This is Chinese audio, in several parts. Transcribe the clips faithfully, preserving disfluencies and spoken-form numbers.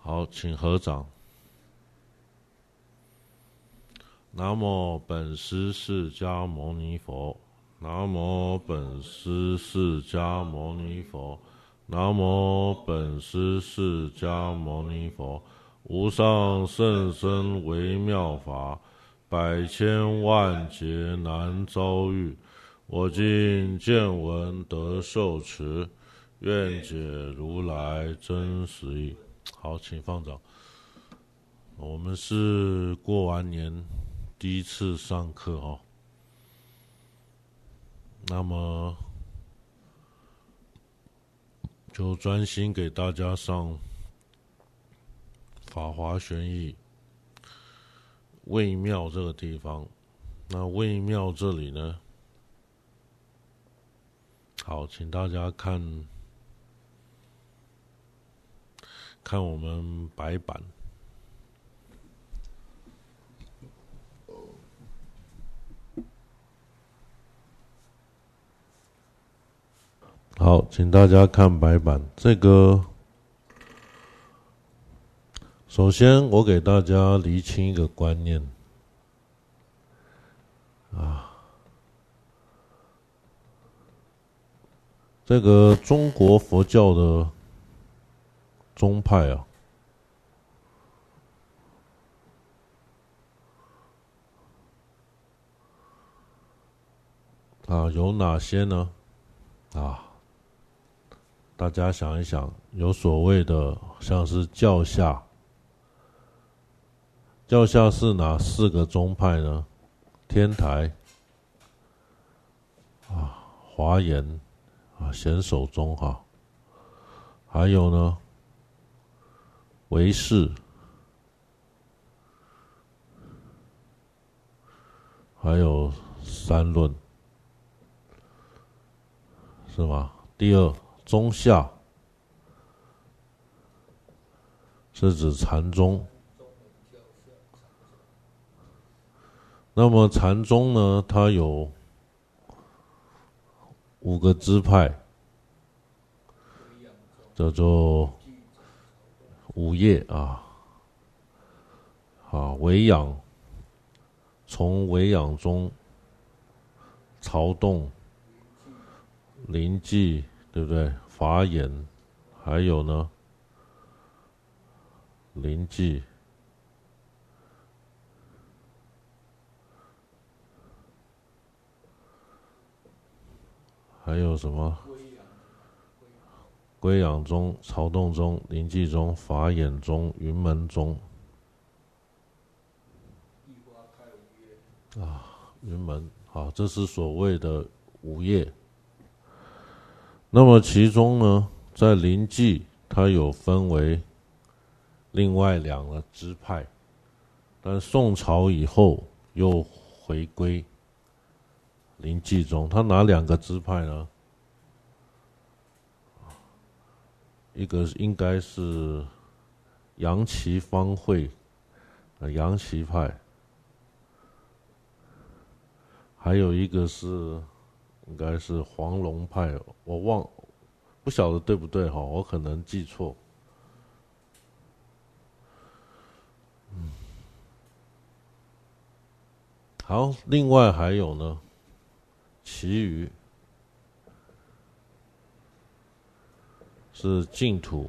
好，请合掌。南无本师释迦牟尼佛。南无本师释迦牟尼佛。南无本师释迦牟尼佛。无上甚深微妙法，百千万劫难遭遇。我今见闻得受持，愿解如来真实义。好，请放掌。我们是过完年第一次上课哦，那么就专心给大家上法华玄义微妙这个地方。那微妙这里呢，好，请大家看看我们白板。好，请大家看白板。这个首先我给大家厘清一个观念啊，这个中国佛教的宗派啊，啊有哪些呢？啊，大家想一想，有所谓的像是教下，教下是哪四个宗派呢？天台啊、华严啊、显首宗哈，还有呢唯识，还有三论，是吗？第二，宗下是指禅宗。那么禅宗呢，它有五个支派，叫做五业啊，啊，维养，从维养中曹洞、临济，对不对？法眼，还有呢，临济。还有什么？归养宗、曹洞宗、临济宗、法眼宗、云门宗。啊，云门，好，这是所谓的五业。那么其中呢，在临济，它有分为另外两个支派，但宋朝以后又回归临济宗。它哪两个支派呢？一个应该是杨岐方会，呃，杨岐派，还有一个是应该是黄龙派，我忘不晓得对不对哈，我可能记错。嗯，好，另外还有呢，其余是净土，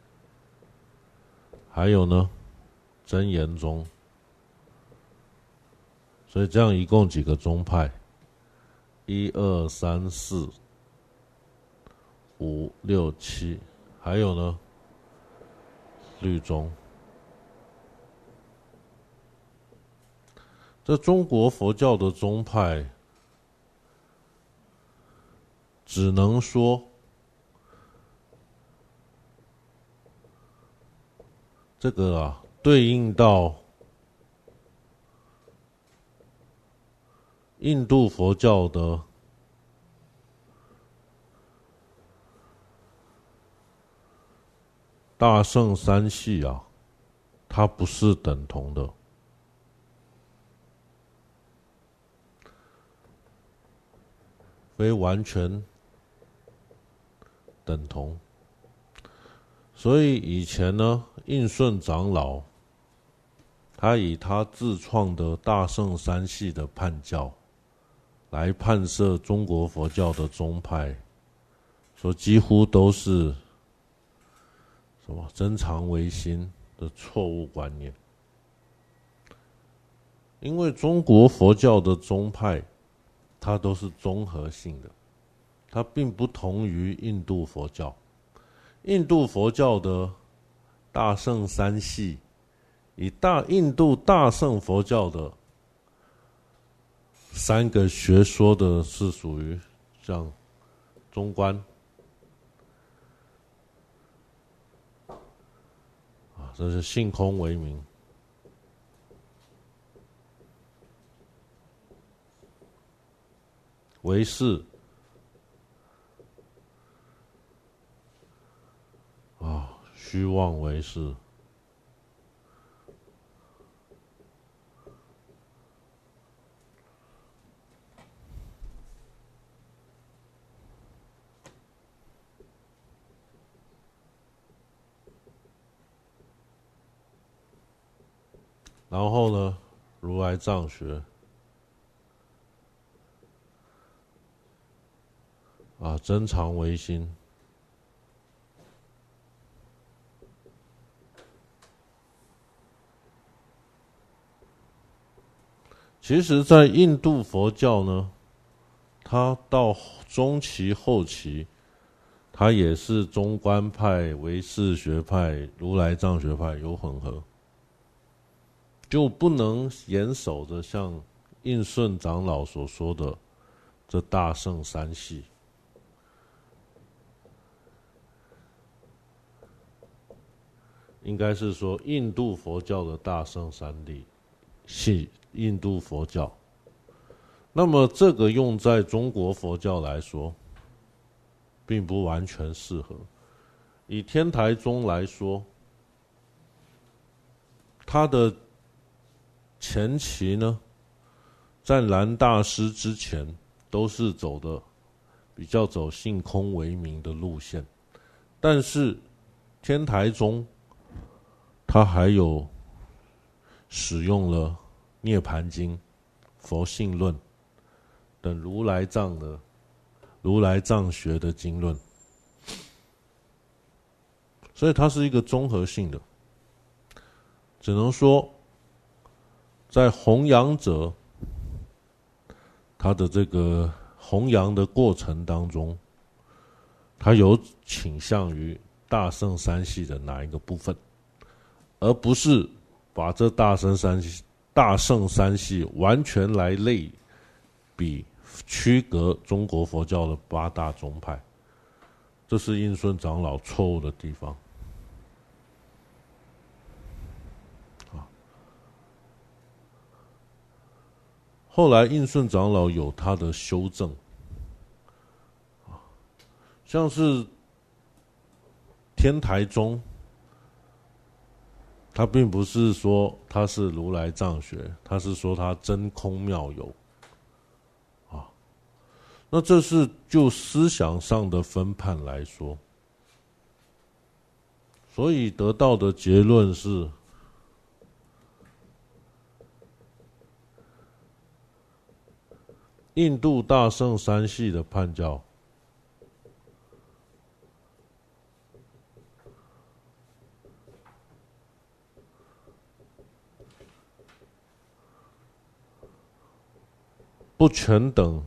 还有呢真言宗。所以这样一共几个宗派？一二三四五六七，还有呢律宗。这中国佛教的宗派，只能说这个啊，对应到印度佛教的大乘三系啊，它不是等同的。非完全等同。 所以以前呢，应顺长老他以他自创的大乘三系的判教来判设中国佛教的宗派，说几乎都是什么真常唯心的错误观念。因为中国佛教的宗派它都是综合性的，它并不同于印度佛教。印度佛教的大乘三系，以大印度大乘佛教的三个学说的是属于像中观啊，这是性空为名。唯识啊，虚妄唯识，然后呢，如来藏学啊，真常唯心。其实在印度佛教呢，它到中期后期，它也是中观派、唯识学派、如来藏学派有混合，就不能严守着像应顺长老所说的这大乘三系。应该是说印度佛教的大乘三谛系印度佛教，那么这个用在中国佛教来说并不完全适合。以天台宗来说，它的前期呢，在蓝大师之前都是走的比较走性空为名的路线，但是天台宗他还有使用了《涅盘经》、佛性论等如来藏的如来藏学的经论，所以它是一个综合性的。只能说，在弘扬者他的这个弘扬的过程当中，他有倾向于大乘三系的哪一个部分，而不是把这大乘三系、大乘三系完全来类比区隔中国佛教的八大宗派，这是应顺长老错误的地方。后来应顺长老有他的修正，像是天台宗，他并不是说他是如来藏学，他是说他真空妙有啊。那这是就思想上的分判来说，所以得到的结论是，印度大乘三系的判教不全等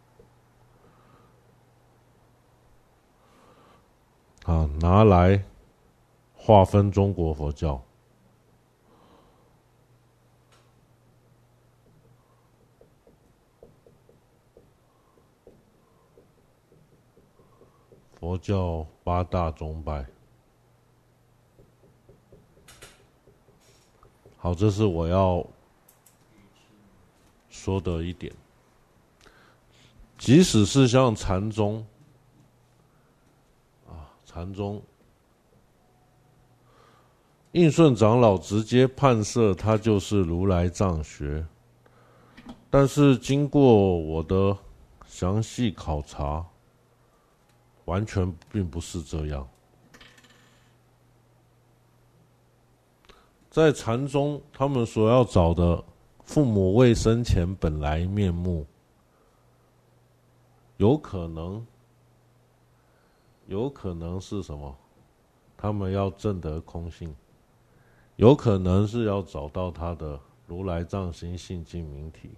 啊，拿来划分中国佛教。佛教八大宗派，好，这是我要说的一点。即使是像禅宗啊，禅宗应顺长老直接判设他就是如来藏学，但是经过我的详细考察，完全并不是这样。 在禅宗，他们所要找的父母未生前本来面目，有可能，有可能是什么？他们要证得空性，有可能是要找到他的如来藏心性净明体。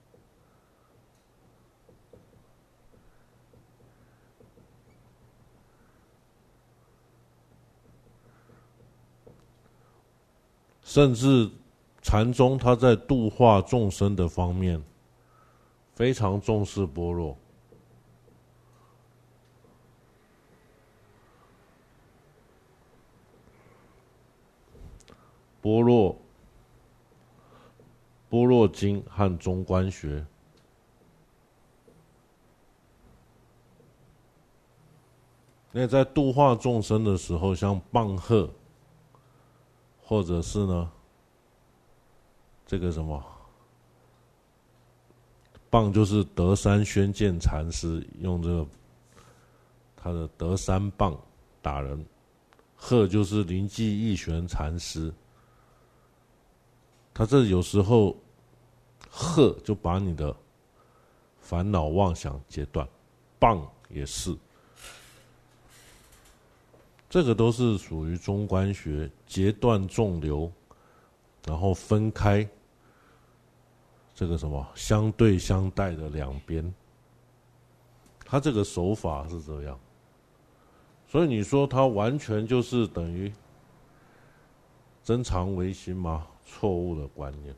甚至禅宗他在度化众生的方面非常重视般若。般若般若经和中观学，那在度化众生的时候，像棒喝，或者是呢，这个什么棒就是德山宣鉴禅师用这个他的德山棒打人，喝就是灵济义玄禅师，他这有时候喝就把你的烦恼妄想截断，棒也是。这个都是属于中观学，截断众流，然后分开这个什么相对相待的两边，他这个手法是这样。所以你说他完全就是等于真常唯心吗？错误的观念。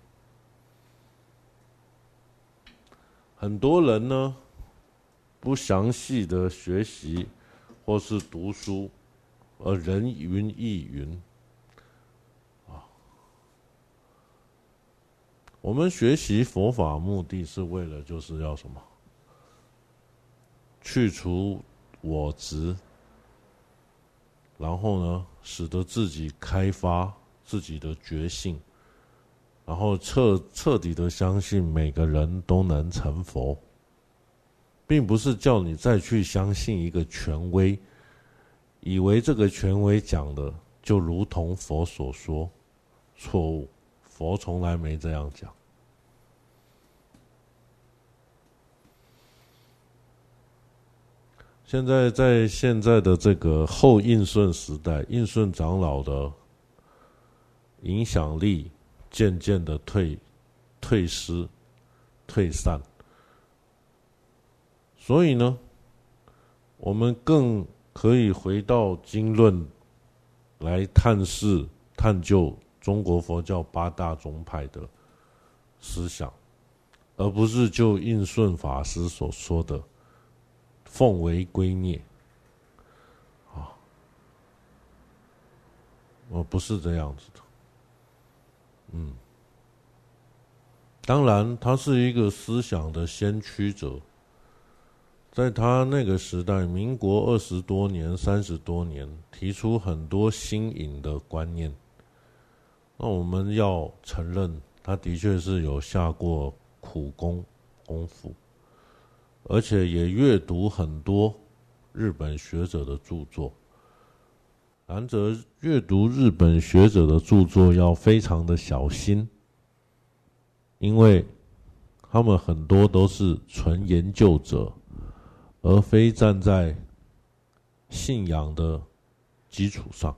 很多人呢不详细的学习或是读书，而人云亦云啊。我们学习佛法目的是为了就是要什么？去除我执，然后呢，使得自己开发自己的觉性，然后彻彻底的相信每个人都能成佛，并不是叫你再去相信一个权威，以为这个权威讲的就如同佛所说，错误，佛从来没这样讲。现在在现在的这个后印顺时代，印顺长老的影响力渐渐的退退失、退散，所以呢，我们更可以回到经论来探视、探究中国佛教八大宗派的思想，而不是就印顺法师所说的奉为圭臬啊，我不是这样子的。嗯，当然，他是一个思想的先驱者，在他那个时代，民国二十多年、三十多年，提出很多新颖的观念。那我们要承认，他的确是有下过苦功功夫，而且也阅读很多日本学者的著作。然则，阅读日本学者的著作要非常的小心，因为他们很多都是纯研究者，而非站在信仰的基础上。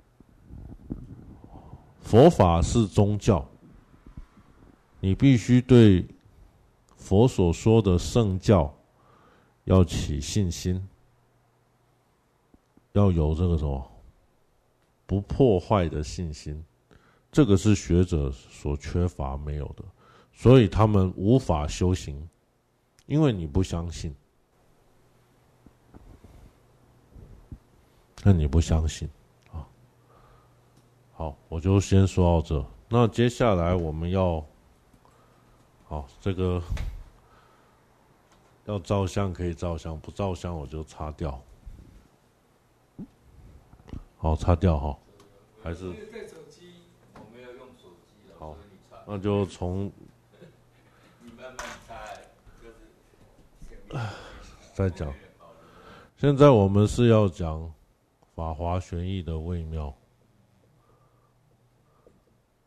佛法是宗教，你必须对佛所说的圣教要起信心，要有这个什么不破坏的信心，这个是学者所缺乏没有的，所以他们无法修行，因为你不相信。那你不相信啊？好，我就先说到这。那接下来我们要，好，这个要照相可以照相，不照相我就擦掉。好，擦掉哈，还是在手机，我没有用手机。 好，那就从你慢慢擦，就是再讲。现在我们是要讲法华玄义的微妙。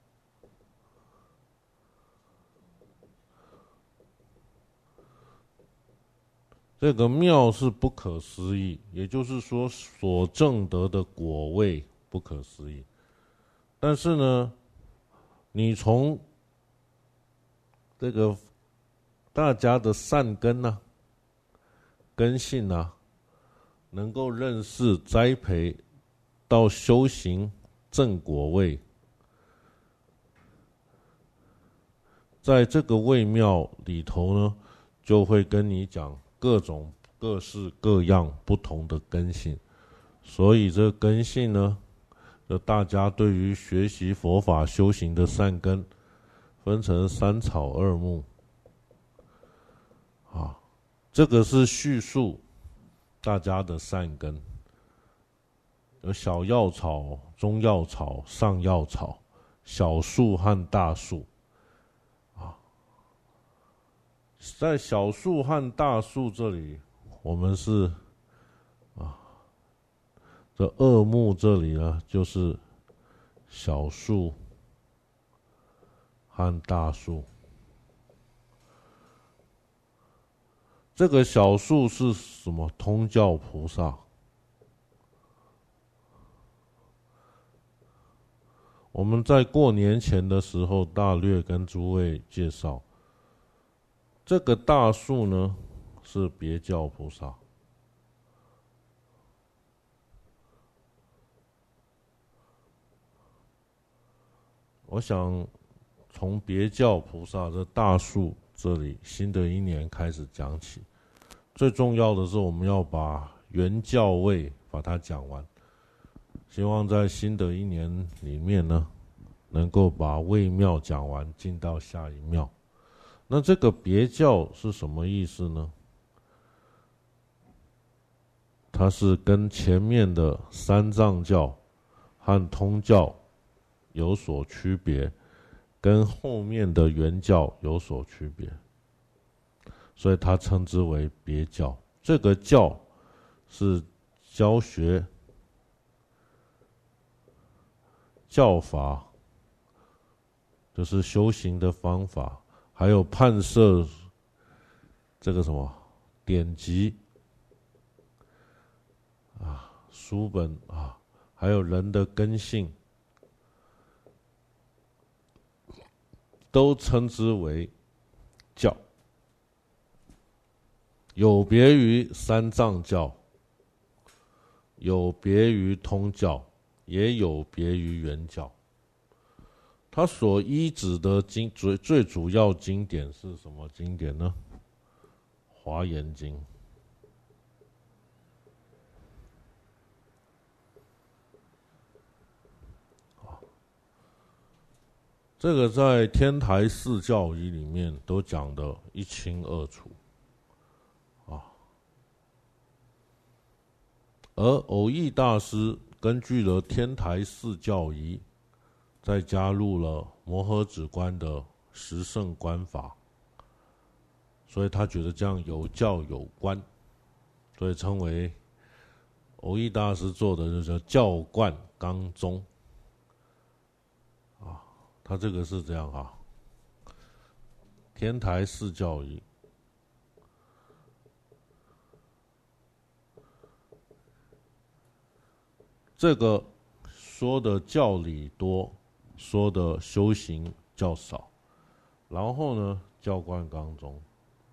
这个妙是不可思议，也就是说所证得的果位不可思议。但是呢，你从这个大家的善根啊、根性啊，能够认识栽培到修行正果位，在这个位妙里头呢，就会跟你讲各种各式各样不同的根性。所以这根性呢，就大家对于学习佛法修行的善根，分成三草二木啊，这个是叙述大家的善根，有小药草、中药草、上药草、小树和大树啊。在小树和大树这里，我们是啊，这二木这里呢，就是小树和大树。这个小树是什么？通教菩萨。我们在过年前的时候大略跟诸位介绍，这个大树呢是别教菩萨。我想从别教菩萨的大树这里，新的一年开始讲起。最重要的是，我们要把原教位把它讲完。希望在新的一年里面呢，能够把位妙讲完，进到下一妙。那这个别教是什么意思呢？它是跟前面的三藏教和通教有所区别，跟后面的原教有所区别，所以它称之为别教。这个教是教学、教法，就是修行的方法，还有判摄这个什么典籍啊、书本啊，还有人的根性，都称之为教，有别于三藏教，有别于通教，也有别于原教。它所依止的经最最主要经典是什么经典呢？华严经。这个在天台四教仪里面都讲得一清二楚啊。而偶益大师根据了天台四教仪，再加入了摩诃止观的十胜观法，所以他觉得这样有教有观，所以称为偶益大师做的就叫教观纲宗啊。他这个是这样啊，天台四教仪，这个说的教理多，说的修行较少，然后呢，教观纲宗。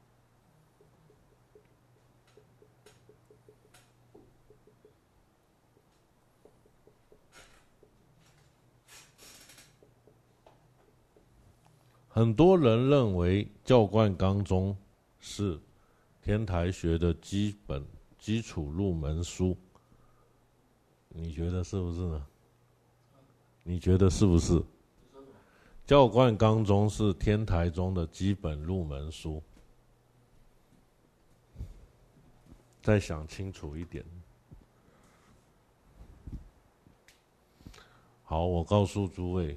很多人认为教观纲宗是天台学的基本基础入门书，你觉得是不是呢？你觉得是不是？教观纲宗是天台中的基本入门书，再想清楚一点。好，我告诉诸位，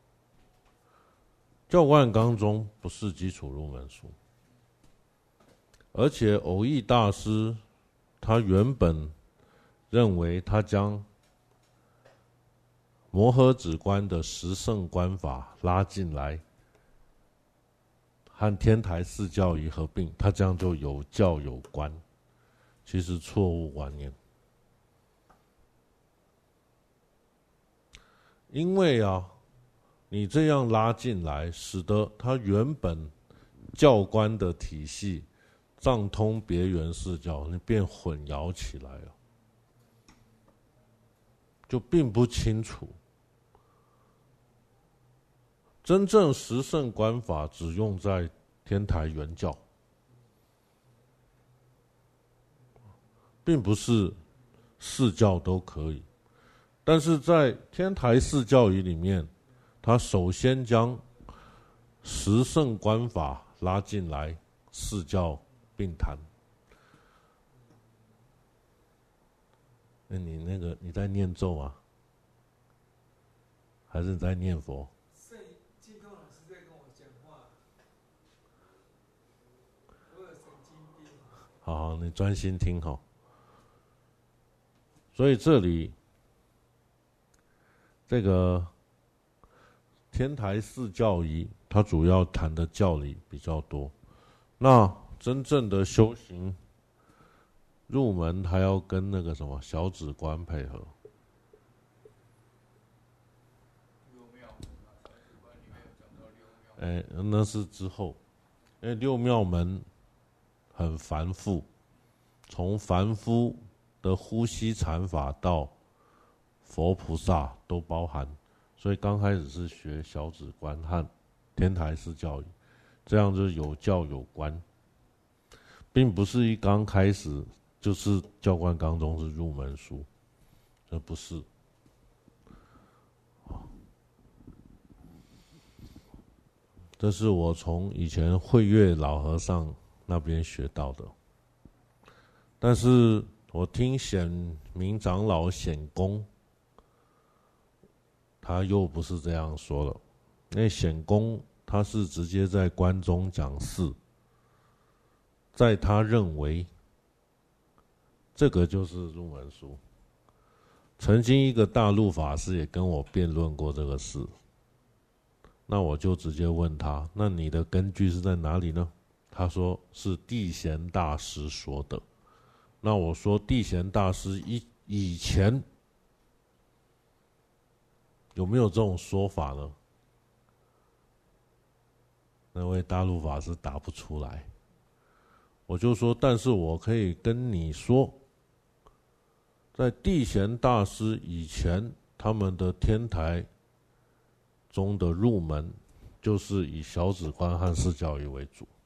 教观纲宗不是基础入门书，而且偶益大师他原本认为他将摩诃止观的十胜观法拉进来，和天台四教仪合并，他这样就有教有观其实错误观念。因为啊，你这样拉进来，使得他原本教官的体系藏通别圆释教，你变混淆起来了，就并不清楚。真正十圣观法只用在天台原教，并不是四教都可以。但是在天台四教仪里面，他首先将十圣观法拉进来，四教并谈。那你那个你在念咒啊，还是你在念佛？ 圣净空老师在跟我讲话，我有神经病。 好好，你专心听好。所以这里这个天台四教仪，它主要谈的教理比较多。那真正的修行入门，还要跟那个什么小止观配合。 六妙门嘛，小止观里面有讲到六妙。 哎，那是之后，因为六妙门很繁复，从凡夫的呼吸禅法到佛菩萨都包含，所以刚开始是学小止观和天台式教育，这样就是有教有观，并不是一刚开始就是教官纲中是入门书，这不是。这是我从以前慧月老和尚那边学到的，但是我听显明长老显公，他又不是这样说了。因为显公他是直接在观中讲四，在他认为这个就是入门书。曾经一个大陆法师也跟我辩论过这个事，那我就直接问他，那你的根据是在哪里呢？他说是地贤大师说的。那我说地贤大师以以前有没有这种说法呢？那位大陆法师答不出来。我就说，但是我可以跟你说，在地贤大师以前，他们的天台中的入门就是以小止观和四教仪为主。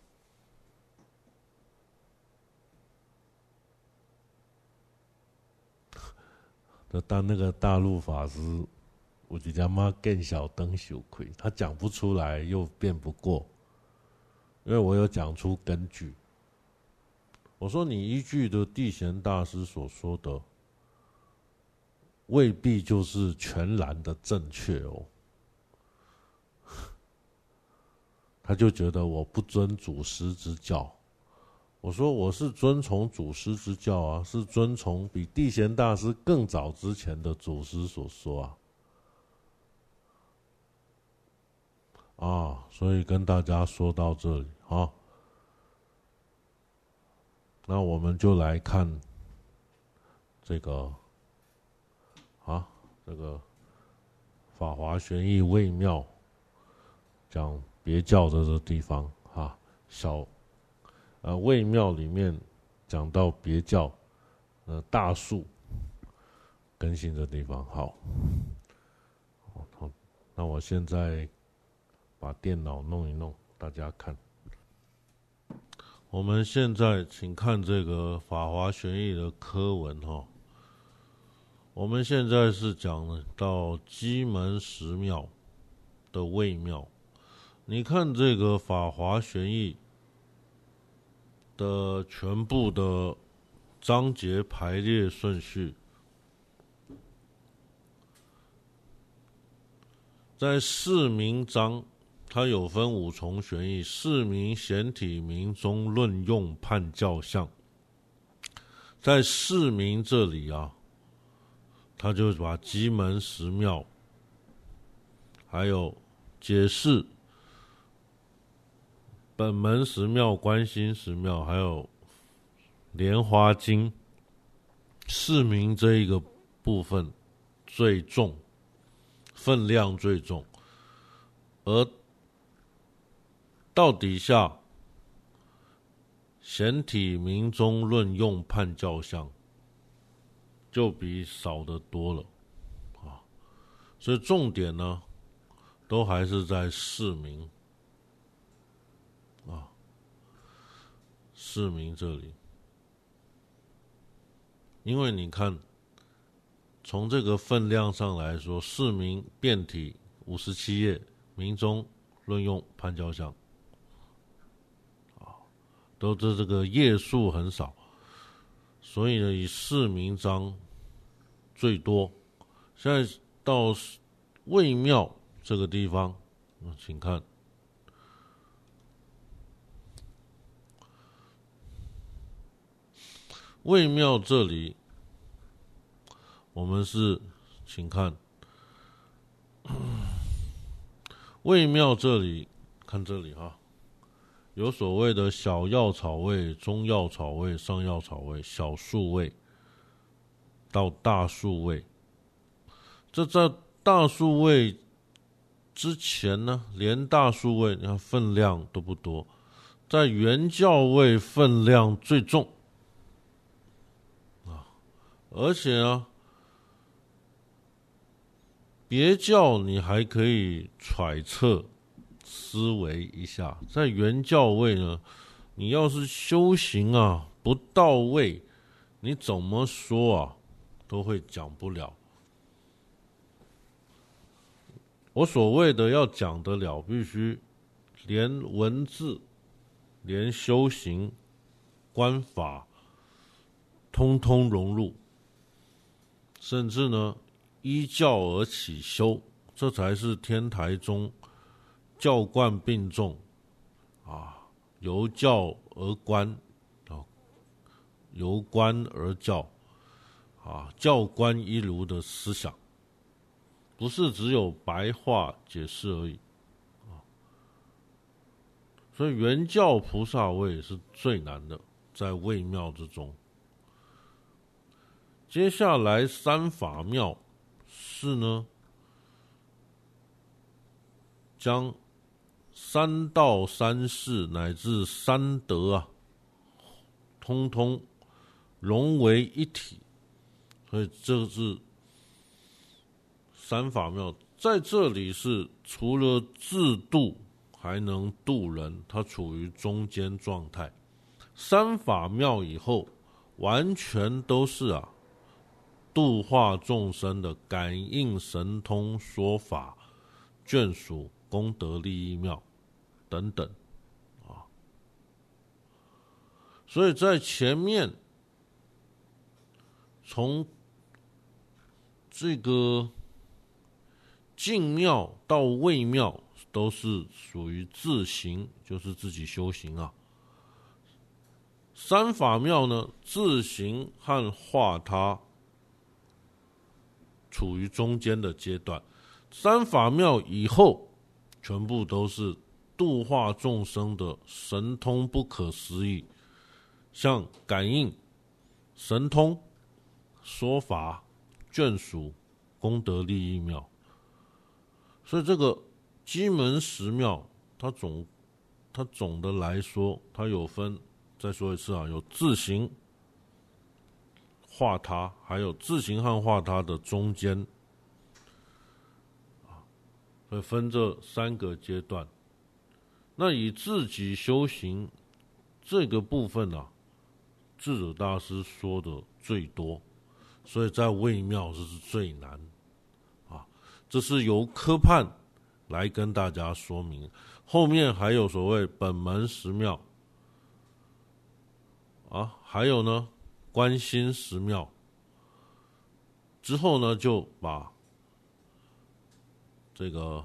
但那个大陆法师，我就他妈更小灯羞愧，他讲不出来又辩不过，因为我有讲出根据。我说你依据的地贤大师所说的，未必就是全然的正确哦。他就觉得我不遵祖师之教。我说我是遵从祖师之教啊，是遵从比地贤大师更早之前的祖师所说啊。啊，所以跟大家说到这里啊，那我们就来看这个啊，这个法华玄义微妙讲别教的这个地方啊，小呃微妙里面讲到别教呃大数更新的地方。好，好，那我现在把电脑弄一弄，大家看。我们现在请看这个法华玄义的科文哈。我们现在是讲到基门十妙的微妙。你看这个法华玄义的全部的章节排列顺序，在释名章它有分五重玄义：释名、显体、明宗、论用、判教相。在释名这里啊，他就把基门十妙，还有解释本门十妙、观心十妙，还有莲花经释名这一个部分最重，分量最重，而到底下显体明中论用判教相就比少得多了啊，所以重点呢都还是在释名啊，释名这里。因为你看从这个分量上来说，释名辩体五十七页，明中论用判教相啊，都这这个页数很少，所以呢以释名章最多。现在到微妙这个地方，请看微妙这里，我们是请看微妙这里，看这里哈，有所谓的小药草味、中药草味、上药草味、小数味到大数味。这在大数味之前呢，连大数味你看分量都不多，在原教味分量最重啊，而且呢，别教你还可以揣测思维一下，在原教位呢，你要是修行啊不到位，你怎么说啊都会讲不了。我所谓的要讲得了，必须连文字、连修行、观法，通通融入，甚至呢依教而起修，这才是天台宗教观并重啊，由教而观啊，由观而教啊，教观一如的思想，不是只有白话解释而已啊。所以原教菩萨位是最难的，在微妙之中。接下来三法妙是呢，将三道三世乃至三德啊，通通融为一体，所以这是三法妙。在这里是除了自度，还能度人，它处于中间状态。三法妙以后，完全都是啊，度化众生的感应神通说法、眷属、功德利益妙等等啊。所以在前面从这个静妙到微妙都是属于自行，就是自己修行啊。三法妙呢，自行和化他处于中间的阶段，三法妙以后全部都是度化众生的神通不可思议，像感应、神通、说法、眷属、功德利益妙。所以这个基门十妙，它总它总的来说，它有分，再说一次啊，有自行化他，还有自行和化他的中间，所以分这三个阶段。那以自己修行这个部分啊，智者大师说的最多，所以在微妙这是最难啊。这是由科判来跟大家说明，后面还有所谓本门十妙啊，还有呢观心十妙，之后呢就把这个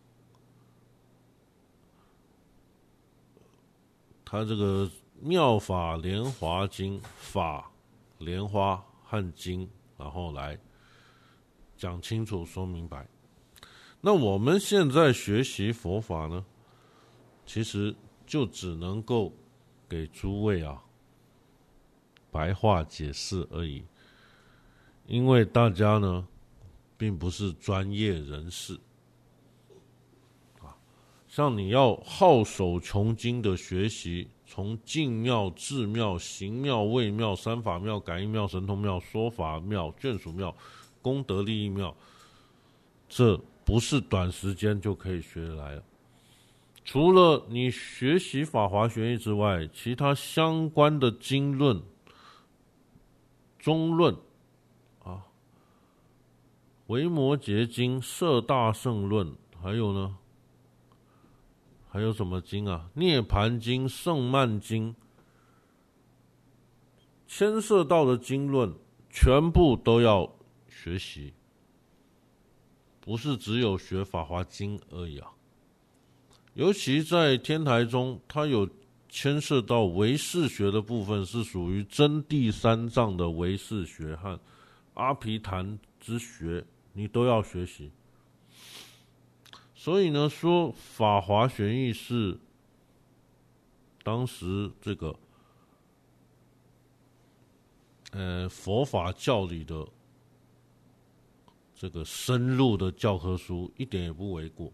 他这个妙法莲华经、法莲花和经，然后来讲清楚说明白。那我们现在学习佛法呢，其实就只能够给诸位啊白话解释而已。因为大家呢，并不是专业人士，啊，像你要好守穷经的学习，从进妙、智妙、行妙、位妙、三法妙、感应妙、神通妙、说法妙、眷属妙、功德利益妙，这不是短时间就可以学得来了。除了你学习法华玄义之外，其他相关的经论、中论啊、维摩诘经、摄大乘论，还有呢，还有什么经啊？涅盘经、圣曼经，牵涉到的经论，全部都要学习，不是只有学法华经而已啊。尤其在天台中，它有牵涉到唯识学的部分，是属于真谛三藏的唯识学和阿毗昙之学，你都要学习。所以呢，说法华玄义是当时这个呃佛法教理的这个深入的教科书，一点也不为过。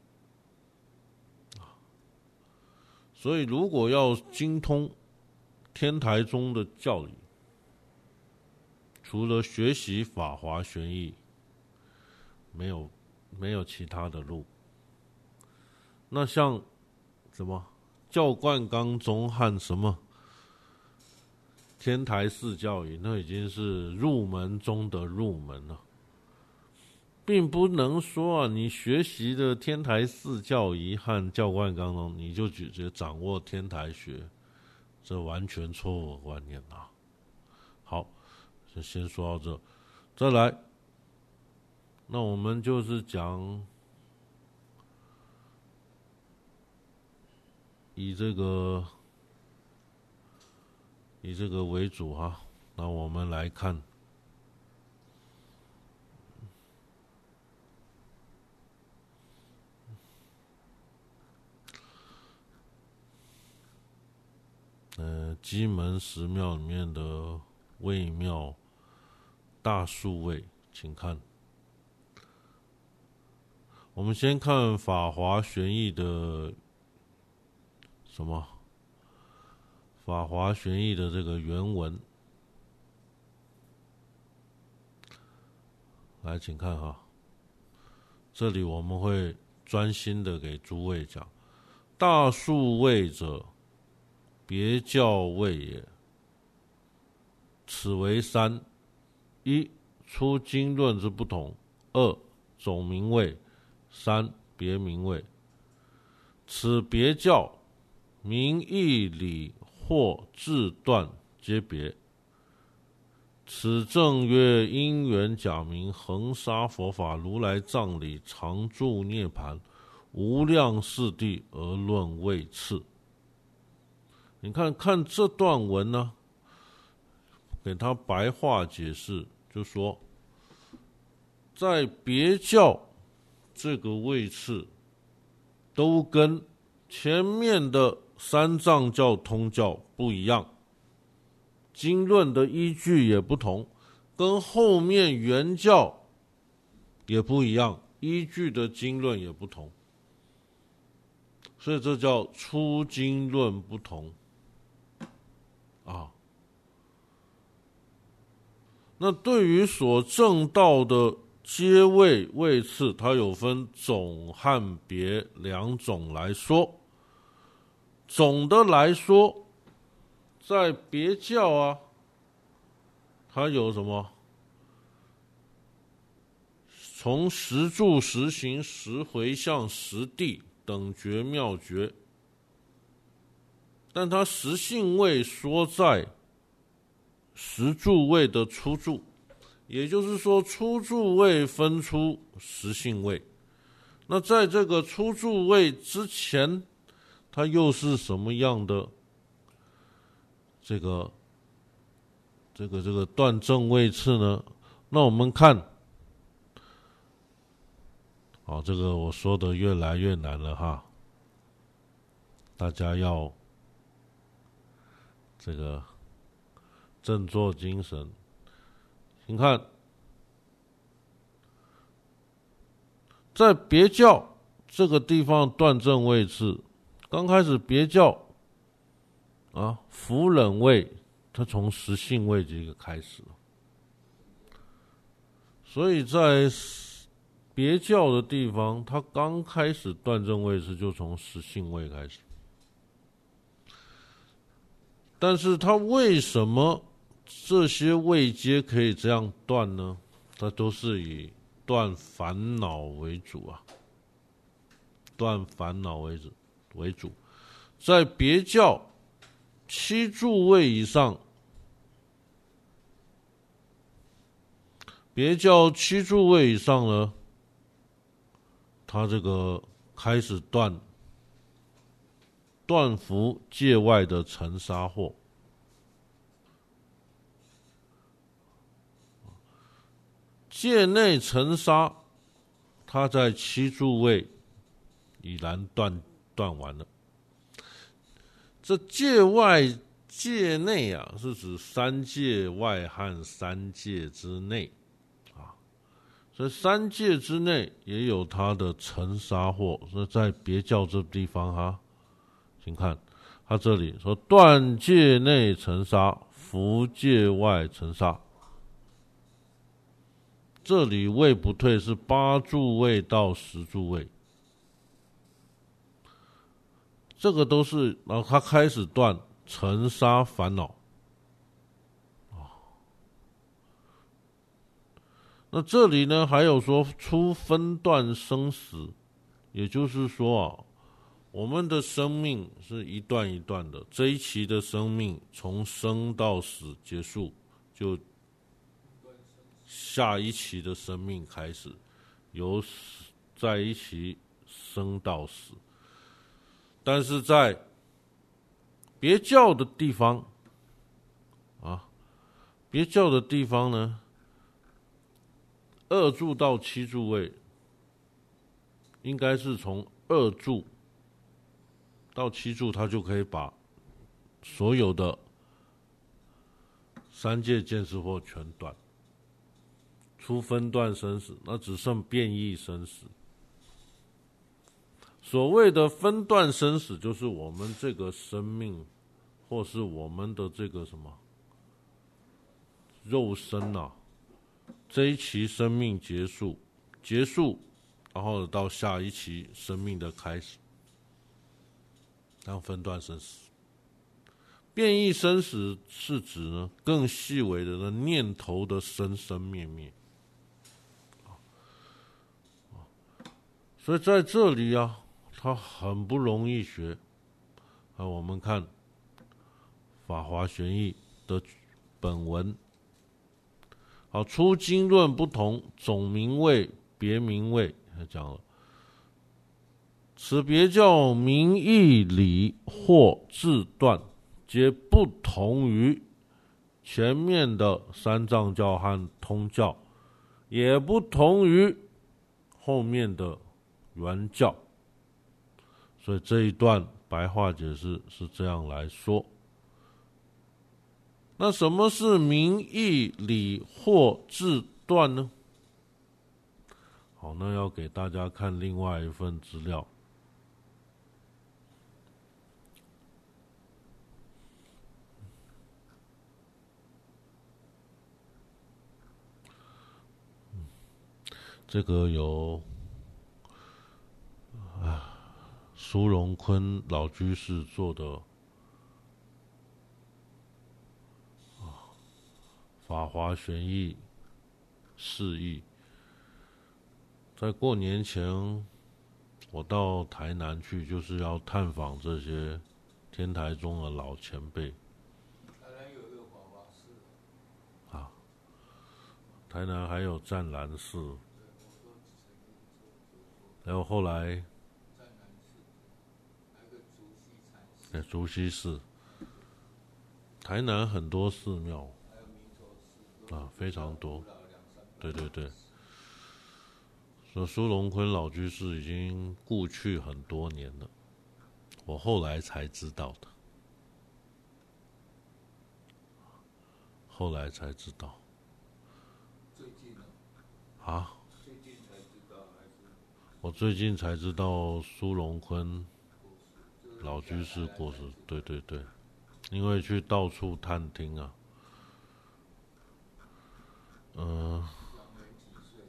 所以，如果要精通天台宗的教理，除了学习法华玄义，没有没有其他的路。那像什么教灌纲宗和什么天台四教义，那已经是入门中的入门了。并不能说啊，你学习的天台四教仪和教灌纲宗，你就直接掌握天台学，这完全错误的观念啊。好，就先说到这，再来，那我们就是讲以这个以这个为主哈。那我们来看。呃，基门十妙里面的位妙大数位，请看。我们先看法华玄义的什么？法华玄义的这个原文，来，请看哈。这里我们会专心的给诸位讲，大数位者，别教位也。此为三：一、出经论之不同；二、总名位；三、别名位。此别教，名义理或志断皆别。此正曰因缘假名，恒沙佛法，如来藏理，常住涅盘，无量世地而论位次。你看看这段文呢，给他白话解释，就说在别教这个位次都跟前面的三藏教通教不一样，经论的依据也不同，跟后面原教也不一样，依据的经论也不同，所以这叫出经论不同啊。那对于所证道的阶位位次，它有分总和别两种来说。总的来说，在别教啊，它有什么？从十住、十行、十回向、十地等觉妙觉，但它十性位说在十住位的初住，也就是说初住位分出十性位。那在这个初住位之前，它又是什么样的这个这个这个断正位次呢？那我们看，好，这个我说的越来越难了哈，大家要这个振作精神。请看，在别教这个地方断正位置，刚开始别教啊，伏冷位，它从实性位这个开始了，所以在别教的地方，它刚开始断正位置就从实性位开始。但是它为什么这些位阶可以这样断呢？它都是以断烦恼为主啊，断烦恼为主为主。在别教七柱位以上，别教七柱位以上呢，它这个开始断断伏界外的尘沙惑。界内尘沙，它在七柱位已然断断完了。这界外界内啊，是指三界外和三界之内啊。所以三界之内也有它的尘沙惑，所以在别教这地方哈，请看它这里说断界内尘沙，伏界外尘沙。这里位不退是八柱位到十柱位，这个都是，然后他开始断尘沙烦恼。那这里呢，还有说出分段生死，也就是说啊，我们的生命是一段一段的，这一期的生命从生到死结束，就下一期的生命开始，由在一期生到死。但是在别教的地方啊，别教的地方呢，二柱到七柱位，应该是从二柱到七柱，它就可以把所有的三界见识惑全断。出分段生死，那只剩变异生死。所谓的分段生死，就是我们这个生命，或是我们的这个什么肉身啊，这一期生命结束，结束，然后到下一期生命的开始，当分段生死。变异生死是指呢更细微的那念头的生生灭灭。所以在这里啊，它很不容易学。啊，我们看《法华玄义》的本文，好，出经论不同，总名位、别名位，他讲了，此别教名义理或字断，皆不同于前面的三藏教和通教，也不同于后面的原教。所以这一段白话解释是这样来说。那什么是名义理或字断呢？好，那要给大家看另外一份资料。这个有啊苏荣坤老居士做的《法华玄义释义》。在过年前，我到台南去，就是要探访这些天台宗的老前辈。 台南有一个法华寺啊，台南还有湛蓝寺，还有后来湛蓝寺，还有个竹溪禅寺， 哎竹溪寺。台南很多寺庙， 还有明州寺啊，非常多。对对对。说苏荣坤老居士已经故去很多年了，我后来才知道的。 后来才知道。 最近呢？ 啊？ 最近才知道还是？ 我最近才知道苏荣坤老居士过世，对对对，因为去到处探听啊，嗯、呃， 享年几岁？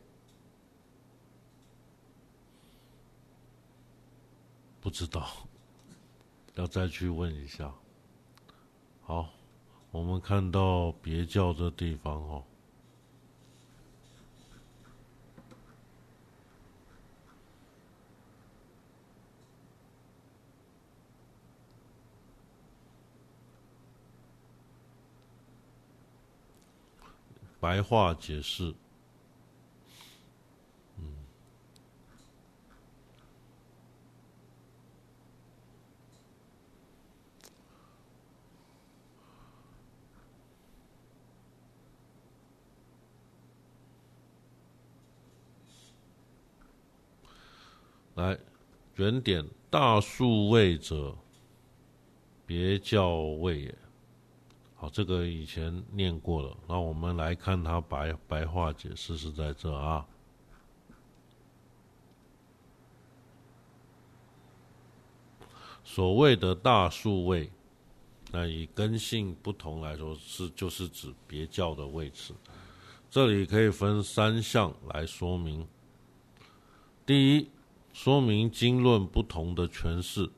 不知道，要再去问一下。好，我们看到别教这地方哦，白话解释，嗯，来，原点大数位者，别教位也。好，这个以前念过了，那我们来看它白白话解释是在这啊。所谓的大数位，那以根性不同来说，是就是指别教的位次。这里可以分三项来说明。第一，说明经论不同的诠释。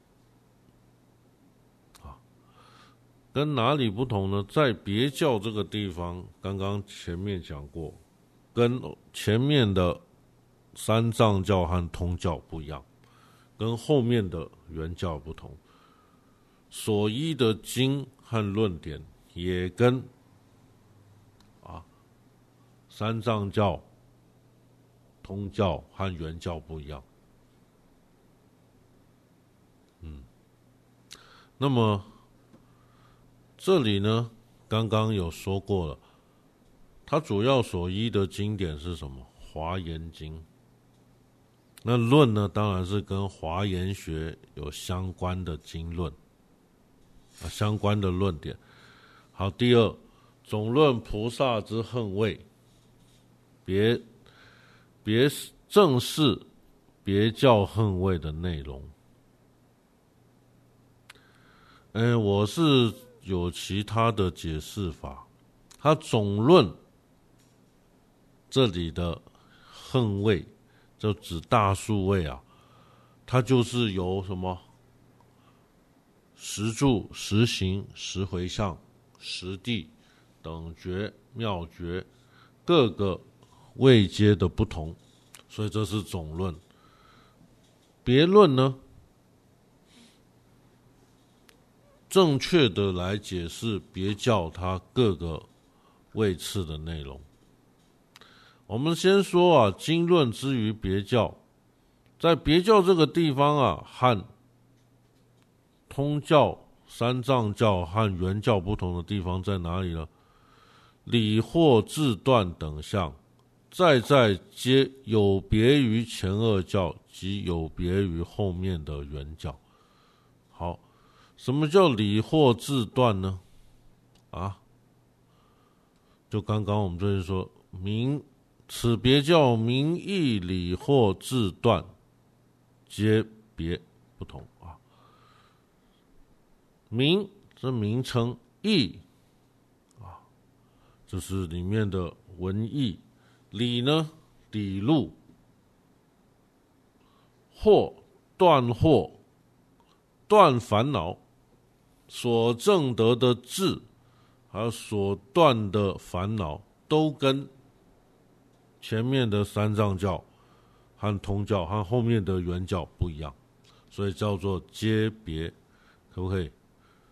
跟哪里不同呢？在别教这个地方，刚刚前面讲过，跟前面的三藏教和通教不一样，跟后面的原教不同，所依的经和论点也跟啊三藏教、通教和原教不一样。嗯，那么这里呢，刚刚有说过了，它主要所依的经典是什么？华严经。那论呢，当然是跟华严学有相关的经论啊，相关的论点。好，第二，总论菩萨之恨位，别别正是别教恨位的内容。哎，我是有其他的解释法，它总论这里的恨位，就指大数位啊，它就是由什么十住、十行、十回向、十地、等觉、妙觉各个位阶的不同，所以这是总论。别论呢，正确的来解释别教它各个位次的内容。我们先说啊，经论之于别教，在别教这个地方啊，和通教、三藏教和原教不同的地方在哪里呢？理惑自断等项，在在皆有别于前二教及有别于后面的原教。好，什么叫理惑自断呢？啊，就刚刚我们这里说，明此别教名义理惑自断，皆别不同啊。名这名称，义啊，这是里面的文义。理呢，理路。惑断惑，断烦恼。所证得的智，还有所断的烦恼，都跟前面的三藏教和通教和后面的原教不一样，所以叫做皆别，可不可以？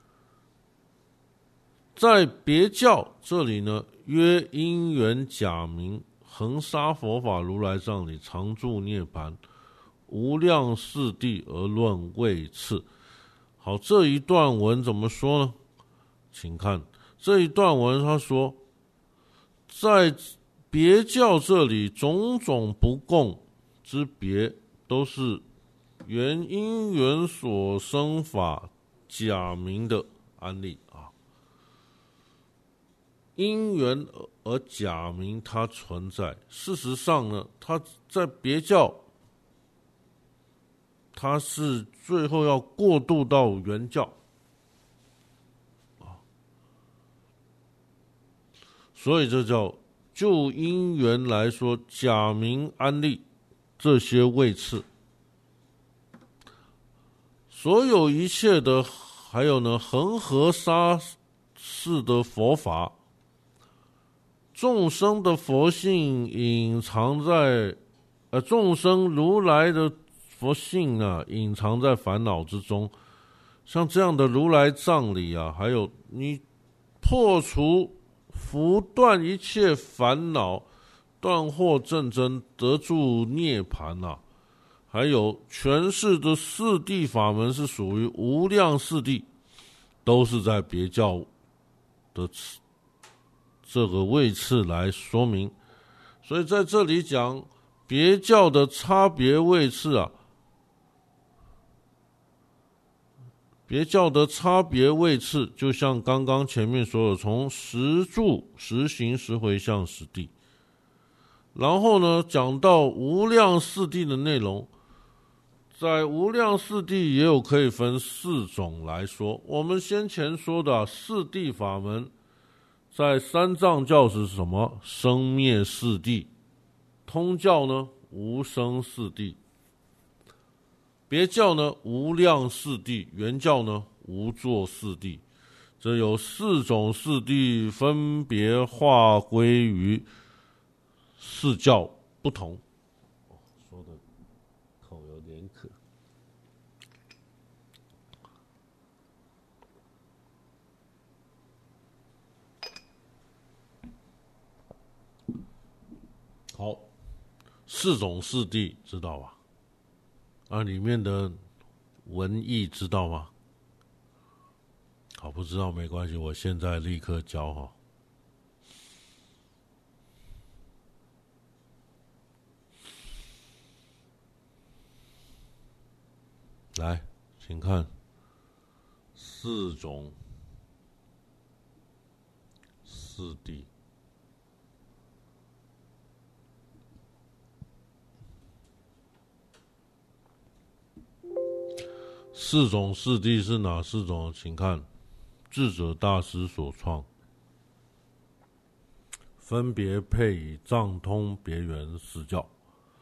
在别教这里呢，曰因缘假名，恒沙佛法如来藏里常住涅盘，无量四谛而论位次。好，这一段文怎么说呢？请看这一段文，他说，在别教这里，种种不共之别，都是原因缘所生法假名的安立啊。 因缘而假名它存在。事实上呢，它在别教，它是最后要过渡到原教，所以这叫就因缘来说，假名安立这些位次，所有一切的，还有呢，恒河沙式的佛法，众生的佛性隐藏在，呃，众生如来的佛性啊，隐藏在烦恼之中。像这样的如来藏理啊，还有你破除、拂断一切烦恼，断惑正真，得住涅槃啊。还有诠释的四谛法门是属于无量四谛，都是在别教的这个位次来说明。所以在这里讲别教的差别位次啊，别教的差别位次，就像刚刚前面说的，从十住、十行、十回向、十谛，然后呢讲到无量四谛的内容。在无量四谛也有可以分四种来说。我们先前说的、啊、四谛法门，在三藏教是什么？生灭四谛。通教呢，无生四谛。别教呢，无量四谛。原教呢，无作四谛。这有四种四谛，分别划归于四教不同。说的口有点渴。好，四种四谛知道吧？啊，里面的文义知道吗？好，不知道没关系，我现在立刻教哈。来，请看四种四谛。四种四谛是哪四种？请看智者大师所创，分别配以藏通别圆四教。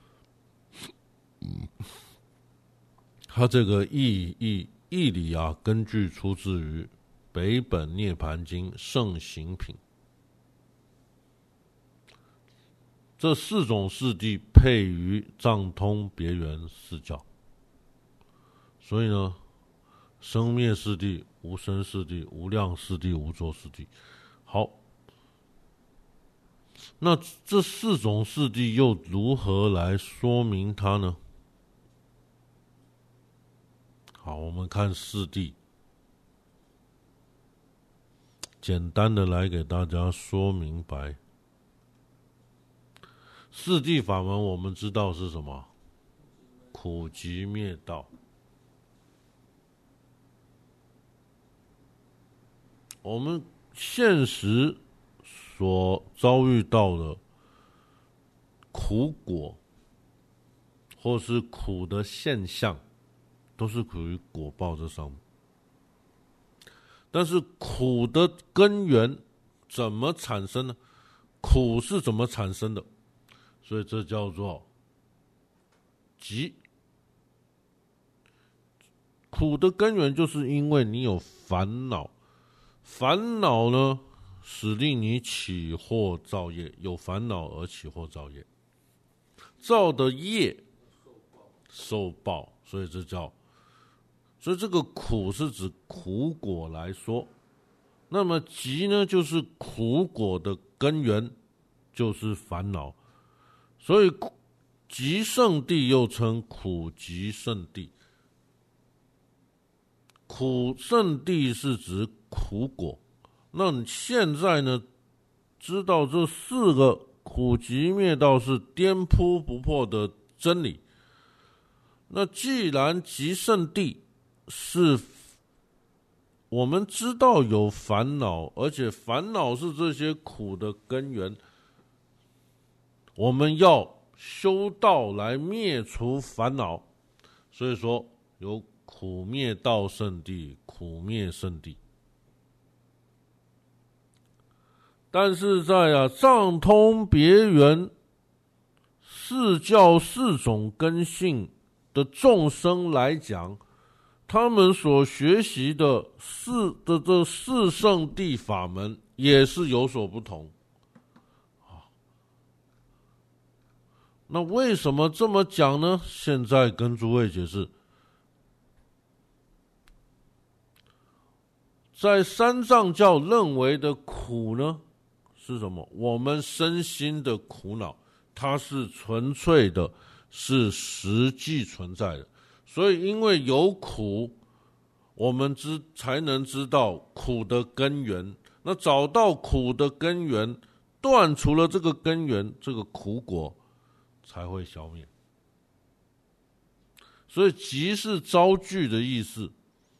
它这个义义义理啊，根据出自于北本涅盘经圣行品。这四种四谛配于藏通别圆四教。所以呢，生灭四谛、无生四谛、无量四谛、无作四谛。好，那这四种四谛又如何来说明它呢？好，我们看四谛，简单的来给大家说明白。四谛法门我们知道是什么？苦集灭道。我们现实所遭遇到的苦果，或是苦的现象，都是属于果报这上面。但是苦的根源怎么产生呢？苦是怎么产生的？所以这叫做集。苦的根源就是因为你有烦恼。烦恼呢，使令你起惑造业，有烦恼而起惑造业，造的业受报，所以这叫，所以这个苦是指苦果来说。那么集呢，就是苦果的根源，就是烦恼，所以集圣谛又称苦集圣谛。苦圣谛是指苦果。那你现在呢，知道这四个苦集灭道是颠扑不破的真理。那既然集圣谛是我们知道有烦恼，而且烦恼是这些苦的根源，我们要修道来灭除烦恼，所以说有苦灭道圣地、苦灭圣地。但是在啊藏通别圆四教四种根性的众生来讲，他们所学习的四的这四圣谛法门也是有所不同。那为什么这么讲呢？现在跟诸位解释，在三藏教认为的苦呢是什么？我们身心的苦恼，它是纯粹的，是实际存在的。所以因为有苦，我们知才能知道苦的根源。那找到苦的根源，断除了这个根源，这个苦果才会消灭。所以集是招聚的意思。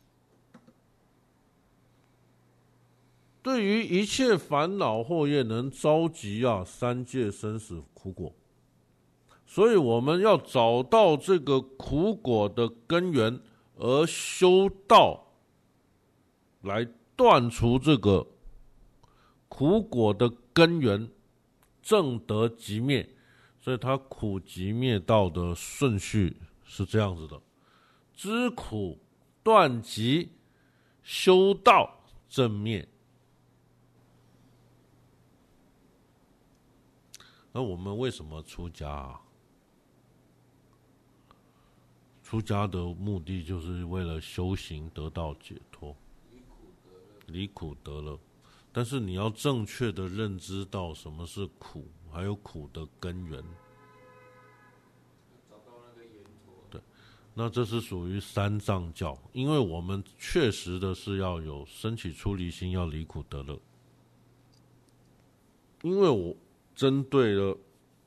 对于一切烦恼惑业能召集啊三界生死苦果，所以我们要找到这个苦果的根源，而修道来断除这个苦果的根源，正得即灭。所以它苦集灭道的顺序是这样子的：知苦断集，修道正灭。那我们为什么出家啊？出家的目的就是为了修行得到解脱，离苦得乐。但是你要正确的认知到什么是苦，还有苦的根源。对，那这是属于三藏教，因为我们确实的是要有升起出离心，要离苦得乐。因为我针对了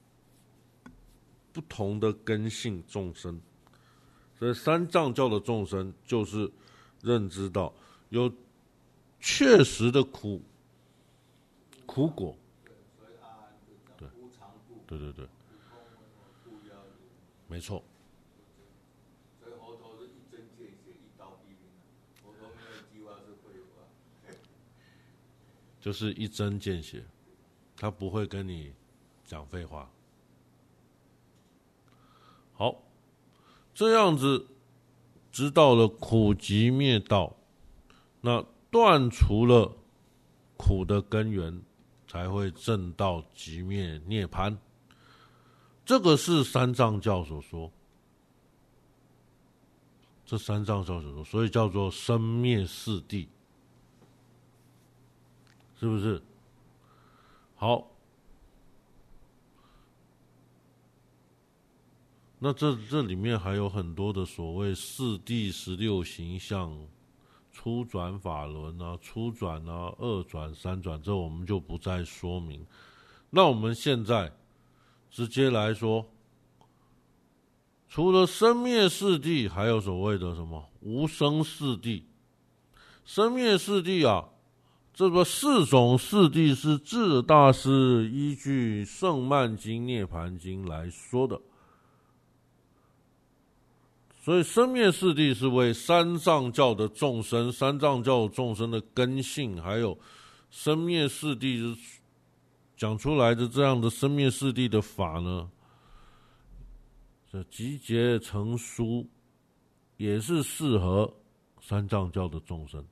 不同的根性众生，所以三藏教的众生就是认知到有确实的苦苦果。对对对对，没错。 所以佛陀是一针见血，一刀毙命。佛陀没有一句话是废话， 就是一针见血，他不会跟你讲废话。好，这样子知道了苦集灭道，那断除了苦的根源，才会证道即灭涅槃。这个是三藏教所说，这三藏教所说，所以叫做生灭四谛，是不是？好，那这这里面还有很多的所谓四谛十六行相、初转法轮啊、初转啊、二转、三转，这我们就不再说明。那我们现在直接来说，除了生灭四谛，还有所谓的什么无生四谛。生灭四谛啊，这个四种四谛是智大师依据《圣曼经》《涅盘经》来说的。所以生灭四谛是为三藏教的众生，三藏教众生的根性，还有生灭四谛讲出来的这样的生灭四谛的法呢，这集结成书，也是适合三藏教的众生。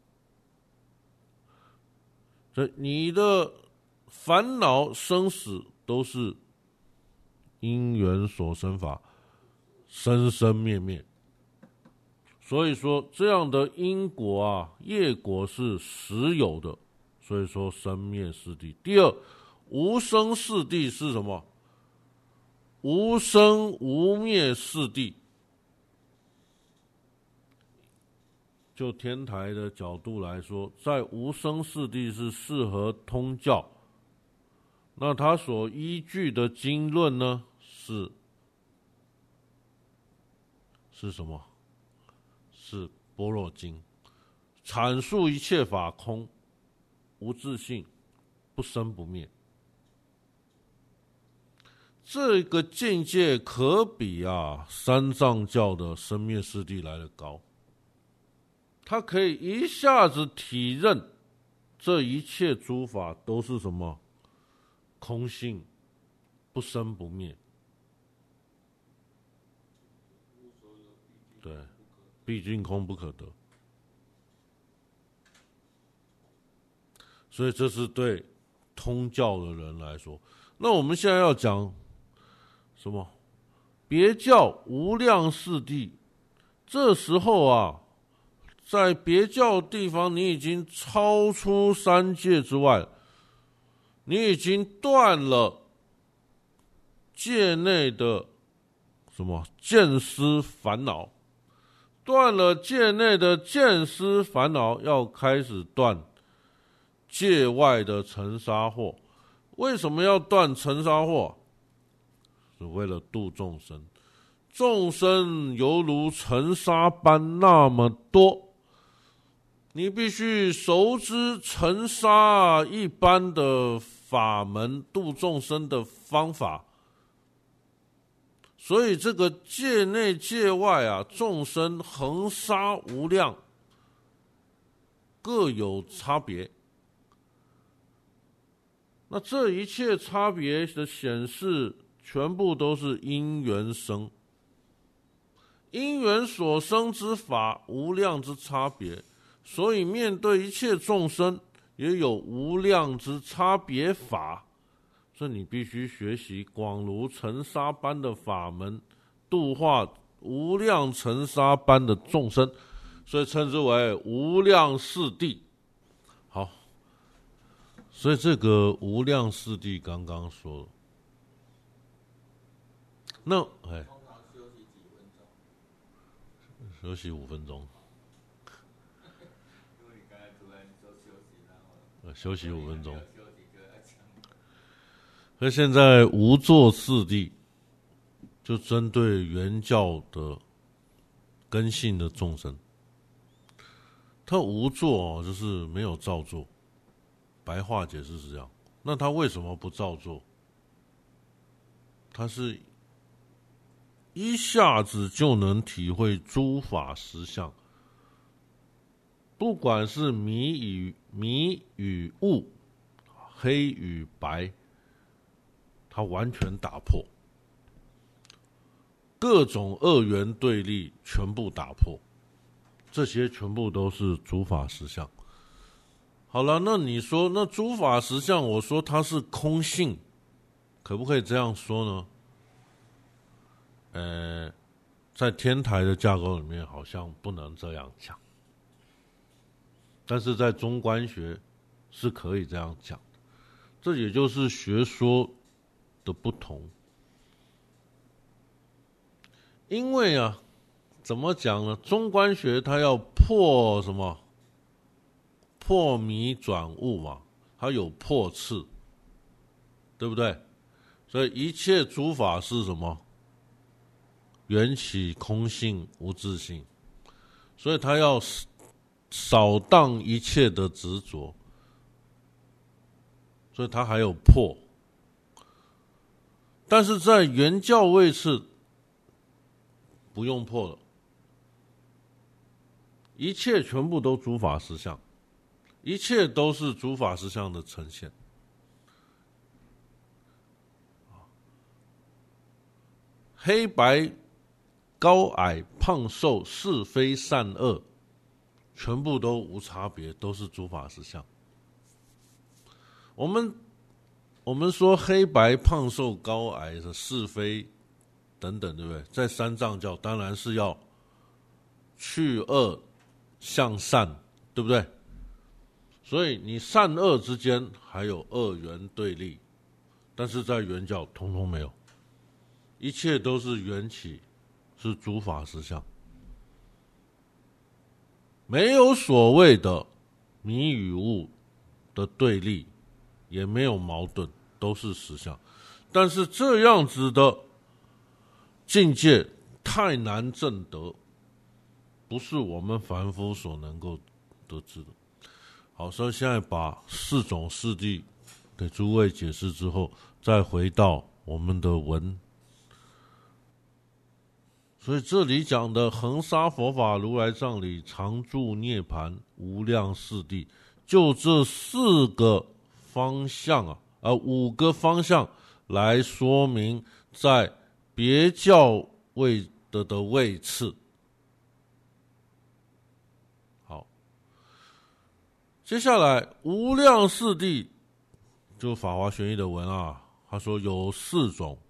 所以你的烦恼生死都是因缘所生法，生生灭灭。所以说这样的因果啊，业果是实有的，所以说生灭四谛。第二，无生四谛是什么？无生无灭四谛。就天台的角度来说，在无生四谛是适合通教，那他所依据的经论呢，是是什么？是般若经。 阐述一切法空，无自性，不生不灭。这个境界可比啊三藏教的生灭四谛来得高，他可以一下子体认这一切诸法都是什么？空性，不生不灭。对，毕竟空不可得。所以这是对通教的人来说。那我们现在要讲什么？别教无量四谛。这时候啊，在别教地方，你已经超出三界之外，你已经断了界内的什么见思烦恼，断了界内的见思烦恼，要开始断界外的尘沙惑。为什么要断尘沙惑？是为了度众生。众生犹如尘沙般那么多，你必须熟知尘沙一般的法门，度众生的方法。所以这个界内界外啊，众生恒沙无量，各有差别。那这一切差别的显示，全部都是因缘生，因缘所生之法，无量之差别。所以面对一切众生，也有无量之差别法。所以你必须学习广如尘沙般的法门，度化无量尘沙般的众生，所以称之为无量四谛。好，所以这个无量四谛刚刚说了，那哎， 通常休息几分钟？ 休息五分钟， 因为你刚才突然说休息，然后呃休息五分钟。 休息就要讲。 那现在无作四谛，就针对原教的根性的众生，他无作就是没有造作。白话解释是这样。那他为什么不造作？他是一下子就能体会诸法实相，不管是迷与迷与悟，黑与白，他完全打破，各种二元对立全部打破，这些全部都是诸法实相。好了，那你说那诸法实相，我说它是空性，可不可以这样说呢？呃，在天台的架构里面好像不能这样讲，但是在中观学是可以这样讲的，这也就是学说的不同。因为啊，怎么讲呢？中观学它要破什么？破迷转悟嘛，它有破次，对不对？所以一切诸法是什么？缘起空性无自性，所以它要扫荡一切的执着，所以它还有破。但是在原教位次不用破了，一切全部都诸法实相，一切都是诸法实相的呈现。黑白、高矮、胖瘦、是非善恶，全部都无差别，都是诸法实相。我们我们说黑白、胖瘦、高矮的是非等等，对不对？在三藏教当然是要去恶向善，对不对？所以你善恶之间还有二元对立，但是在原教通通没有，一切都是缘起，是诸法实相，没有所谓的迷与悟的对立，也没有矛盾，都是实相。但是这样子的境界太难证得，不是我们凡夫所能够得知的。好，所以现在把四种四谛给诸位解释之后，再回到我们的文。所以这里讲的恒沙佛法如来藏理常住涅盘无量四谛，就这四个方向啊，呃五个方向来说明在别教位的的位次。好，接下来无量四谛，就法华玄义的文啊，他说有四种。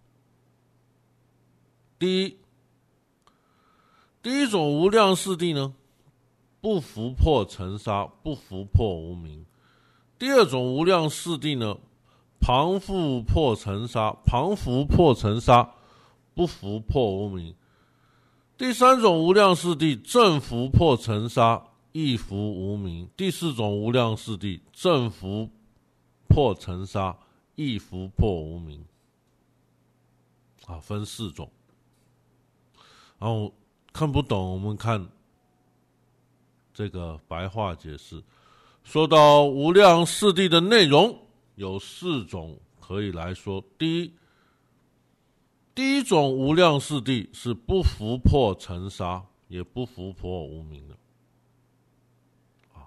第一，第一种无量四谛呢，不伏破尘沙，不伏破无明。第二种无量四谛呢，旁覆破尘沙，旁伏破尘沙，不伏破无明。第三种无量四谛，正伏破尘沙，亦伏无明。第四种无量四谛，正伏破尘沙，亦伏破无明。啊，分四种。然后看不懂，我们看这个白话解释。说到无量四谛的内容，有四种可以来说。第一，第一种无量四谛是不伏破尘沙，也不伏破无明的。啊，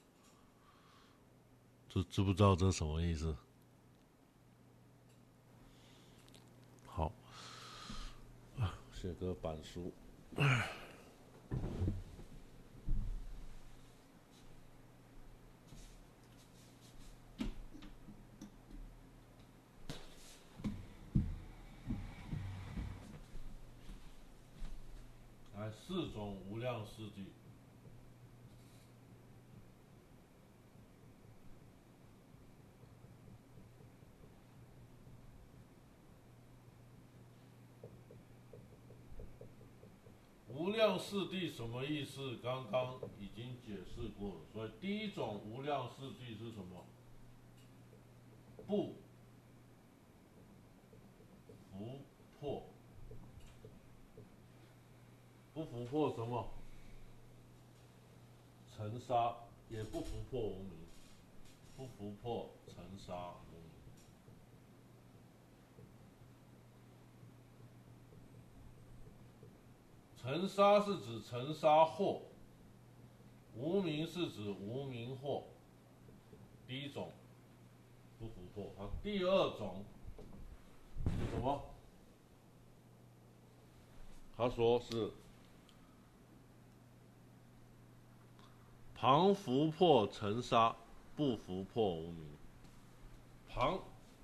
这知不知道这什么意思？好，写个板书。来，四种无量四谛。无量四谛什么意思？刚刚已经解释过了。所以第一种无量四谛是什么？不伏破，不伏破什么？尘沙，也不伏破无明，不伏破尘沙无明。尘沙是指尘沙惑，无明是指无明惑。第一种不伏破，好，第二种是什么？他说是旁伏破尘沙，不伏破无明。旁，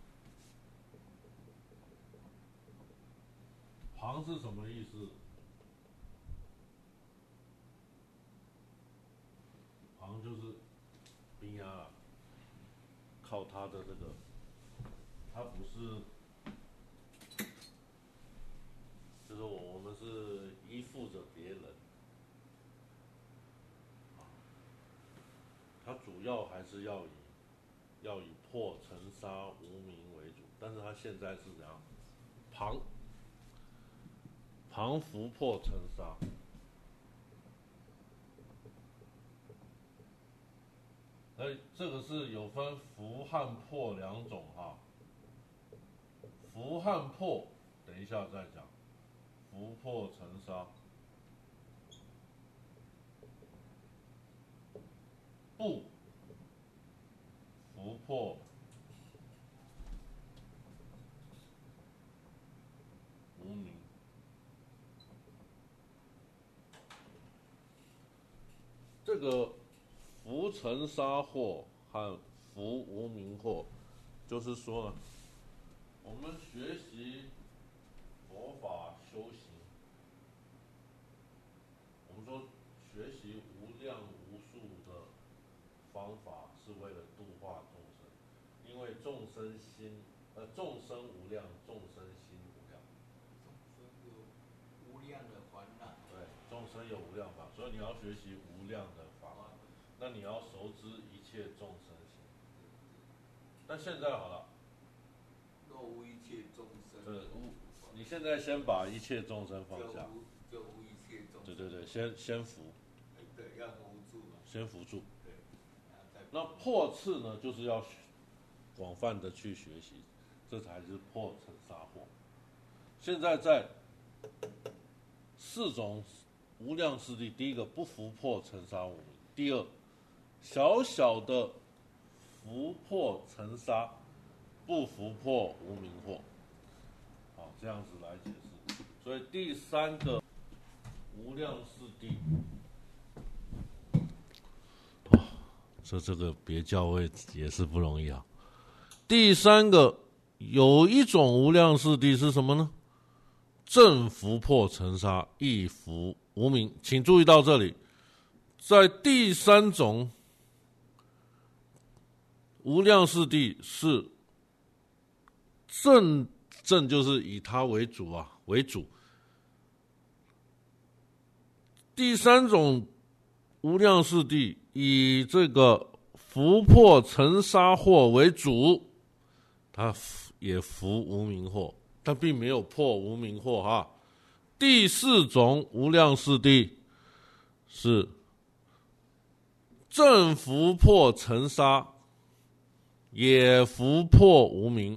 旁是什么意思？旁就是冰压啊，靠他的这个，他不是，就是我我们是依附着别人，他主要还是要以要以破尘沙无明为主，但是他现在是怎样？旁旁伏破尘沙。哎，这个是有分伏和破两种哈。伏和破，等一下再讲。伏破尘沙，不伏破无明。这个伏尘沙惑和伏无明惑，就是说呢，我们学习佛法修行，我们说学习无量无数的方法是为了度化众生，因为众生心，呃，众生无量，众生心无量， 众生有无量的烦恼。 对，众生有无量法，所以你要学习无量的法，那你要熟知一切众生心。但现在好了， 若无一切众生， 对，你现在先把一切众生放下， 就无一切众生。 对对对，先先服， 对，要扶住嘛。 先服住。 对。 那破次呢，就是要广泛的去学习，这才是破尘沙惑。现在在四种无量四谛，第一个不伏破尘沙无明，第二小小的伏破尘沙，不伏破无明惑。好，这样子来解释。所以第三个无量四谛，哦，这这个别教位也是不容易啊。第三个有一种无量四谛是什么呢？正伏破尘沙，亦伏无明。请注意到这里，在第三种无量四谛是正正就是以它为主啊，为主。第三种无量四谛以这个伏破尘沙惑为主，它也伏无明惑，但并没有破无明惑哈。第四种无量四谛是正伏破尘沙，也伏破无明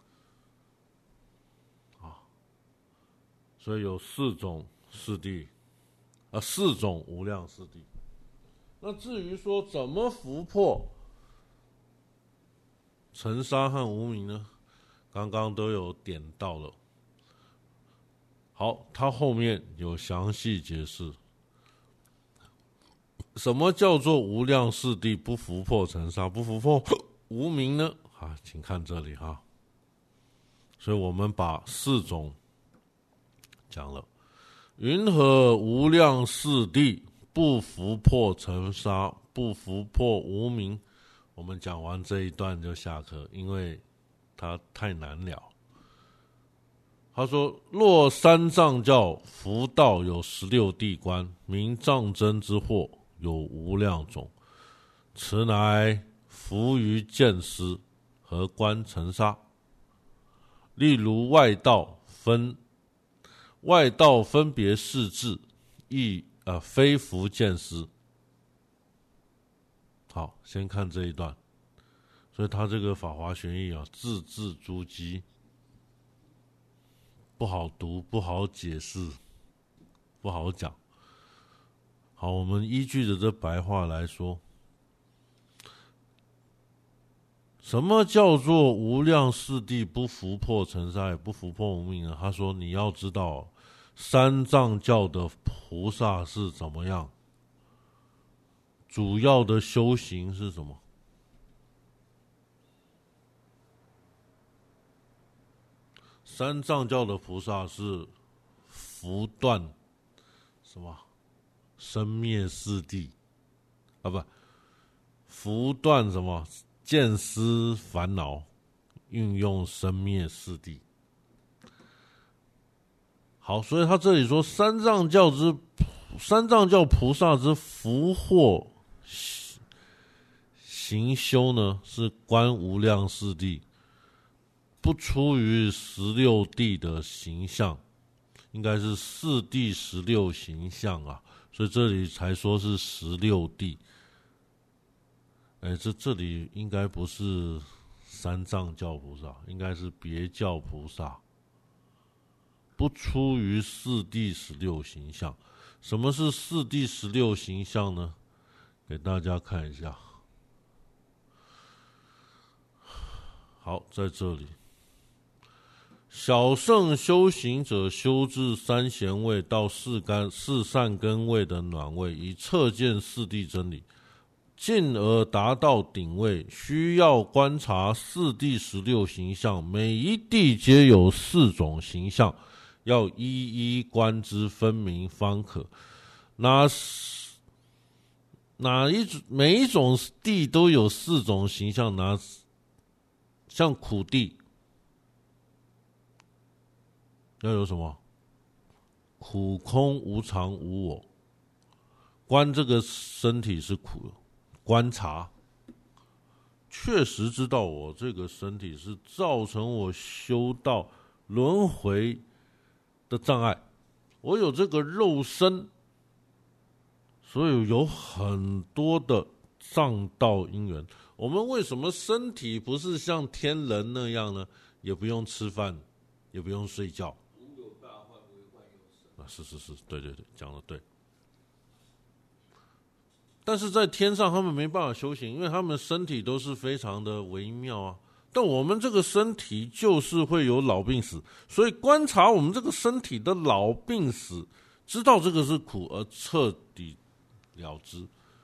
啊，所以有四种四谛，啊，四种无量四谛。那至于说怎么伏破尘沙和无明呢？刚刚都有点到了。好，它后面有详细解释，什么叫做无量四谛不伏破尘沙，不伏破无明呢？啊，请看这里哈。所以我们把四种讲了。云何无量四谛不伏破尘沙，不伏破无明？我们讲完这一段就下课，因为它太难了。他说：若三藏教伏道有十六谛观，名藏真之惑有无量种，此乃伏于见思和观尘沙。例如外道分外道分别事智，亦呃非伏见思。好，先看这一段。所以他这个《法华玄义》啊，字字珠玑，不好读，不好解释，不好讲。好，我们依据着这白话来说，什么叫做无量四谛不伏破尘沙，也不伏破无明呢？他说，你要知道，三藏教的菩萨是怎么样，主要的修行是什么？三藏教的菩萨是伏断什么生灭四谛啊，不，伏断什么见思烦恼，运用生灭四谛。好，所以他这里说三藏教之三藏教菩萨之伏惑行修呢，是观无量四谛，不出于十六谛的形象，应该是四谛十六形象啊，所以这里才说是十六谛。哎，这这里应该不是三藏教菩萨，应该是别教菩萨。不出于四谛十六形象。什么是四谛十六形象呢？给大家看一下。好，在这里，小乘修行者修至三贤位到四干四善根位的暖位，以彻见四谛真理，进而达到顶位，需要观察四谛十六形象，每一谛皆有四种形象，要一一观之分明方可。哪哪一种每一种谛都有四种形象，哪像苦谛要有什么？苦空无常无我，观这个身体是苦，观察确实知道我这个身体是造成我修道轮回的障碍，我有这个肉身，所以有很多的上道因缘。我们为什么身体不是像天人那样呢？也不用吃饭，也不用睡觉。 无有大患，为患有神。 啊，是是是，对对对，讲得对。但是在天上他们没办法修行，因为他们身体都是非常的微妙啊。但我们这个身体就是会有老病死，所以观察我们这个身体的老病死，知道这个是苦而彻底了之，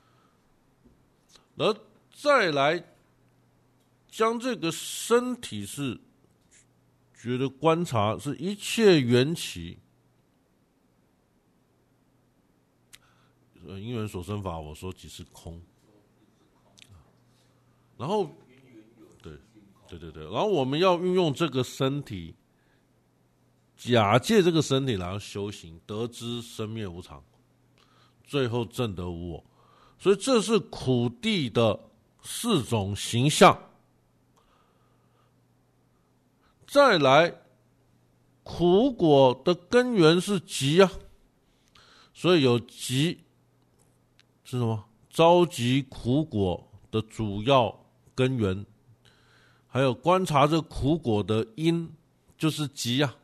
而再来将这个身体是觉得观察是一切缘起。呃，因缘所生法，我说即是空。然后，对，对对对，然后我们要运用这个身体，假借这个身体来修行，得知生灭无常，最后证得无我。所以这是苦地的四种形象。再来，苦果的根源是集啊，所以有集。是什么？召集苦果的主要根源，还有观察这苦果的因，就是集啊。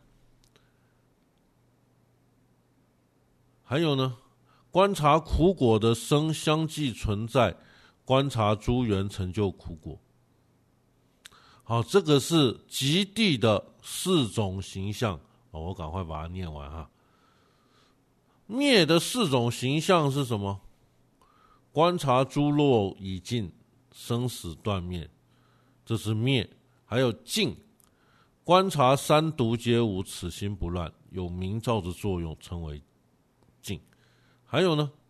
还有呢，观察苦果的生相继存在，观察诸缘成就苦果。好，这个是极地的四种形象。哦，我赶快把它念完哈。灭的四种形象是什么？观察诸落已尽，生死断灭，这是灭。还有净，观察三毒皆无，此心不乱，有明照的作用，称为净。还有呢，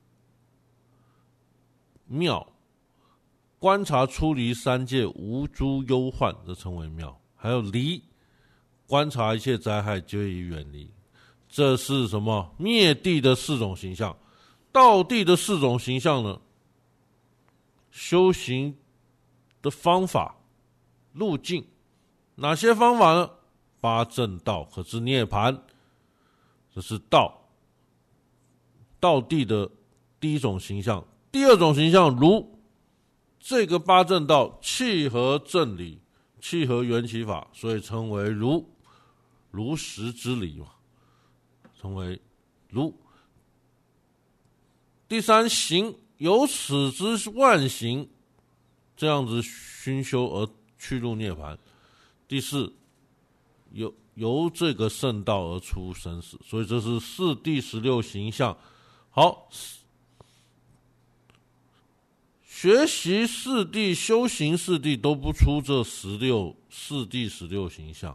妙，观察出离三界无诸忧患，这称为妙。还有离，观察一切灾害皆已远离，这是什么？灭地的四种形象。道地的四种形象呢？修行的方法路径，哪些方法呢？八正道可知涅盘，这是道道地的第一种形象。第二种形象，如这个八正道契合正理，契合缘起法，所以称为如如实之理嘛，称为如。第三，行，由此之万行，这样子熏修而去入涅槃。第四，由由这个圣道而出生死，所以这是四谛十六形象。好，学习四谛、修行四谛都不出这十六四谛十六形象，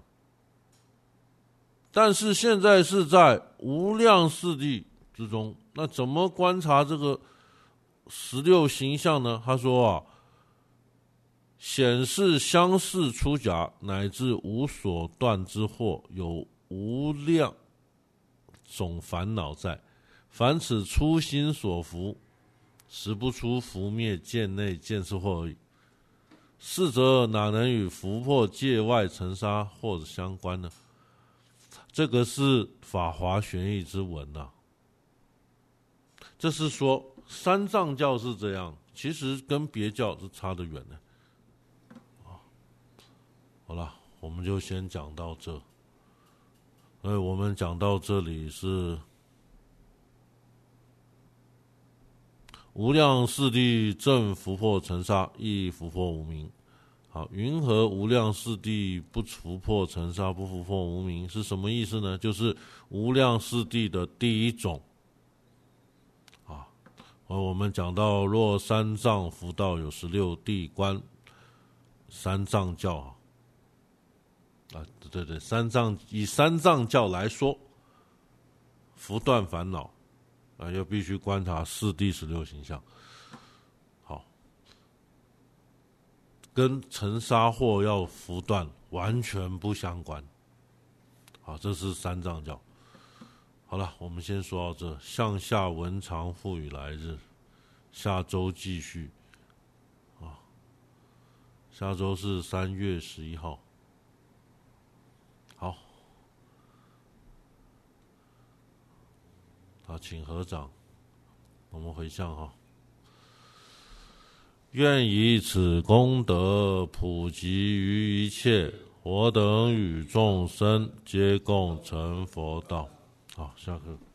但是现在是在无量四谛之中，那怎么观察这个十六形象呢？他说啊，显示相似出假，乃至无所断之惑，有无量种烦恼在。凡此初心所伏，实不出伏灭见内见是惑而已。是则哪能与伏破界外尘沙或相关呢？这个是法华玄义之文啊。这是说三藏教是这样，其实跟别教是差得远的。好了，我们就先讲到这。所以我们讲到这里是无量四谛正伏破尘沙，亦伏破无明。好，云何无量四谛不伏破尘沙，不伏破无明？是什么意思呢？就是无量四谛的第一种啊。而我们讲到，若三藏佛道有十六谛观，三藏教啊，啊，对对对，三藏以三藏教来说，伏断烦恼啊，又必须观察四谛十六形象。好，跟尘沙惑要伏断完全不相关。好，这是三藏教。好了，我们先说到这。向下文长复与来日，下周继续。啊，下周是三月十一号。好，好，请合掌，我们回向哈。 愿以此功德普及于一切，我等与众生皆共成佛道。好，下课。